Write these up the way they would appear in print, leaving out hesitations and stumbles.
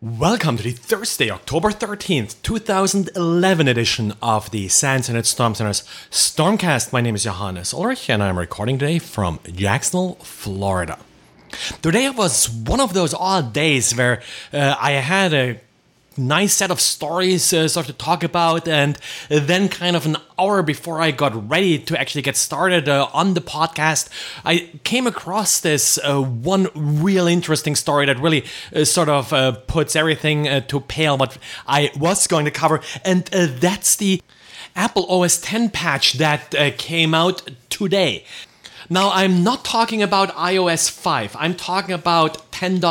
Welcome to the Thursday, October 13th, 2011 edition of the SANS Internet Storm Center's Stormcast. My name is Johannes Ulrich and I'm recording today from Jacksonville, Florida. Today was one of those odd days where I had a nice set of stories sort of to talk about, and then kind of an hour before I got ready to actually get started on the podcast, I came across this one real interesting story that really sort of puts everything to pale what I was going to cover, and that's the Apple OS X patch that came out today. Now, I'm not talking about iOS 5, I'm talking about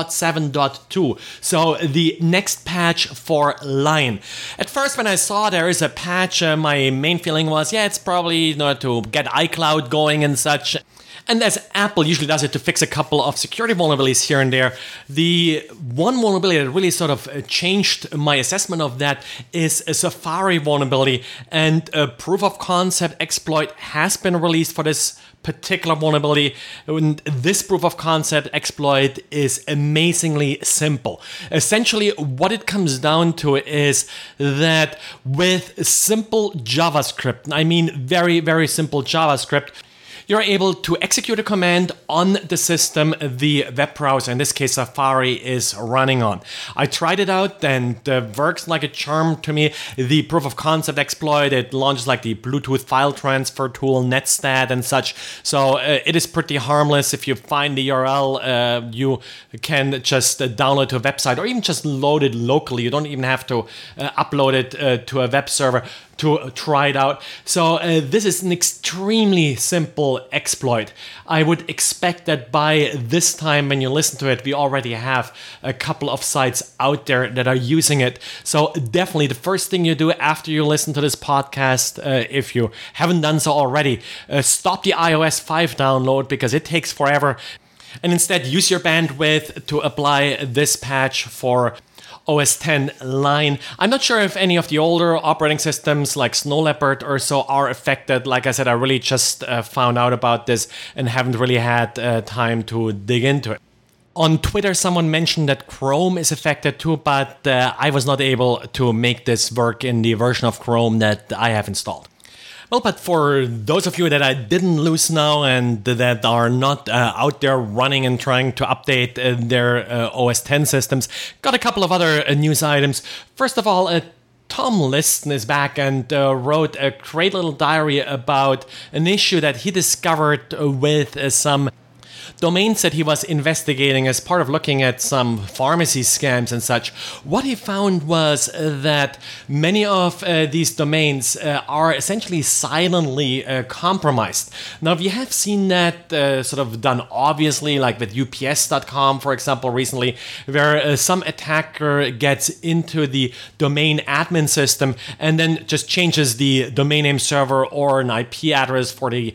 10.7.2, so the next patch for Lion. At first, when I saw there is a patch, my main feeling was, it's probably to get iCloud going and such. And as Apple usually does it to fix a couple of security vulnerabilities here and there, the one vulnerability that really sort of changed my assessment of that is a Safari vulnerability, and a proof of concept exploit has been released for this particular vulnerability. And this proof of concept exploit is amazingly simple. Essentially, what it comes down to is that with simple JavaScript, I mean very, very simple JavaScript, you're able to execute a command on the system the web browser, in this case Safari, is running on. I tried it out and it works like a charm to me. The proof of concept exploit, it launches like the Bluetooth file transfer tool, Netstat and such. So it is pretty harmless. If you find the URL, you can just download to a website or even just load it locally. You don't even have to upload it to a web server to try it out. So this is an extremely simple exploit. I would expect that by this time when you listen to it, we already have a couple of sites out there that are using it. So definitely the first thing you do after you listen to this podcast, if you haven't done so already, stop the iOS 5 download because it takes forever. And instead use your bandwidth to apply this patch for OS X Lion. I'm not sure if any of the older operating systems like Snow Leopard or so are affected. Like I said, I really just found out about this and haven't really had time to dig into it. On Twitter, someone mentioned that Chrome is affected too, but I was not able to make this work in the version of Chrome that I have installed. Well, but for those of you that I didn't lose now and that are not out there running and trying to update their OS X systems, got a couple of other news items. First of all, Tom Liston is back and wrote a great little diary about an issue that he discovered with some domains that he was investigating as part of looking at some pharmacy scams and such. What he found was that many of these domains are essentially silently compromised. Now, we have seen that sort of done obviously, like with UPS.com, for example, recently, where some attacker gets into the domain admin system and then just changes the domain name server or an IP address for the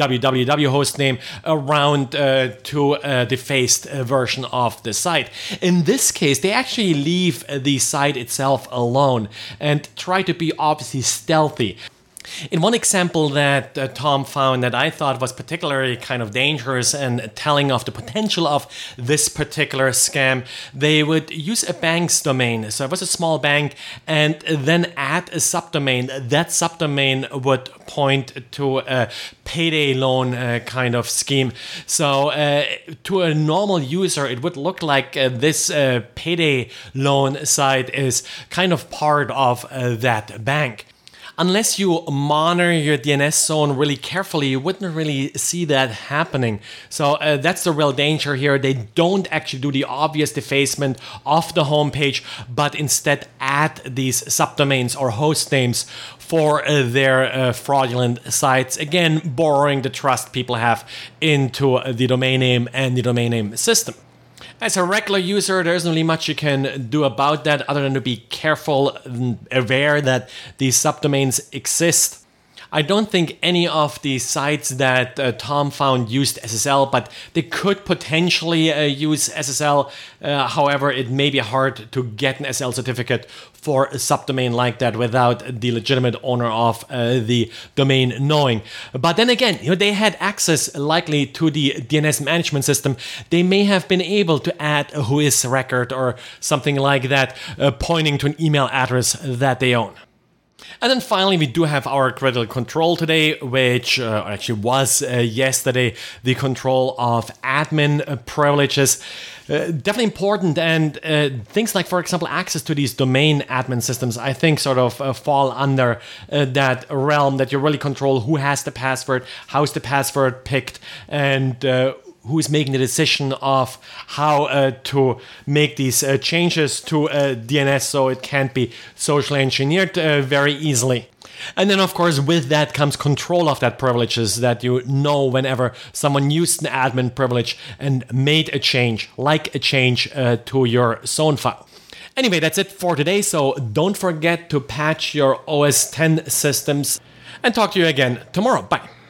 www host name around to a defaced version of the site. In this case, they actually leave the site itself alone and try to be obviously stealthy. In one example that Tom found that I thought was particularly kind of dangerous and telling of the potential of this particular scam, they would use a bank's domain. So it was a small bank and then add a subdomain. That subdomain would point to a payday loan kind of scheme. So to a normal user, it would look like this payday loan site is kind of part of that bank. Unless you monitor your DNS zone really carefully, you wouldn't really see that happening. So that's the real danger here. They don't actually do the obvious defacement of the homepage, but instead add these subdomains or host names for their fraudulent sites. Again, borrowing the trust people have into the domain name and the domain name system. As a regular user, there isn't really much you can do about that other than to be careful and aware that these subdomains exist. I don't think any of the sites that Tom found used SSL, but they could potentially use SSL. However, it may be hard to get an SSL certificate for a subdomain like that without the legitimate owner of the domain knowing. But then again, they had access likely to the DNS management system. They may have been able to add a Whois record or something like that, pointing to an email address that they own. And then finally, we do have our critical control today, which actually was yesterday, the control of admin privileges. Definitely important, and things like, for example, access to these domain admin systems, I think sort of fall under that realm, that you really control who has the password, how's the password picked, and who is making the decision of how to make these changes to DNS so it can't be socially engineered very easily. And then, of course, with that comes control of that privileges, that you know whenever someone used an admin privilege and made a change, like a change to your zone file. Anyway, that's it for today, so don't forget to patch your OS X systems, and talk to you again tomorrow. Bye.